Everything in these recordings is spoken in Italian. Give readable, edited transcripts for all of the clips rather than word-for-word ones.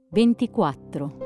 24.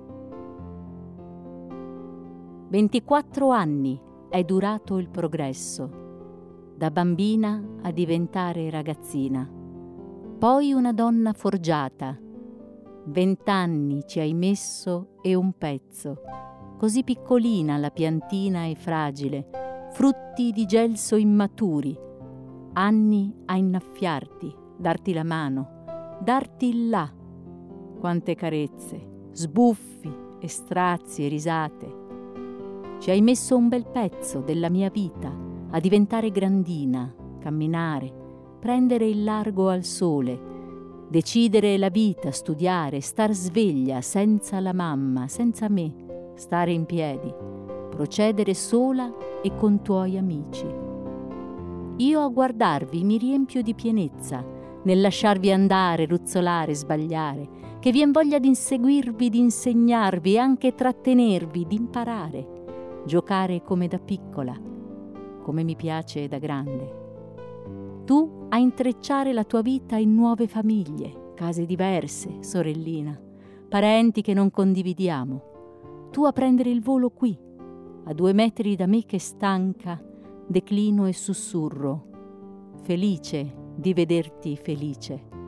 24 anni è durato il progresso, da bambina a diventare ragazzina, poi una donna forgiata. 20 anni ci hai messo e un pezzo, così piccolina la piantina e fragile, frutti di gelso immaturi, anni a innaffiarti, darti la mano, darti il là. Quante carezze, sbuffi e strazi e risate. Ci hai messo un bel pezzo della mia vita a diventare grandina, camminare, prendere il largo al sole, decidere la vita, studiare, star sveglia senza la mamma, senza me, stare in piedi, procedere sola e con tuoi amici. Io a guardarvi mi riempio di pienezza nel lasciarvi andare, ruzzolare, sbagliare, che vien voglia di inseguirvi, di insegnarvi e anche trattenervi, di imparare, giocare come da piccola, come mi piace da grande. Tu a intrecciare la tua vita in nuove famiglie, case diverse, sorellina, parenti che non condividiamo. Tu a prendere il volo qui, a 2 metri da me che stanca, declino e sussurro, felice di vederti felice.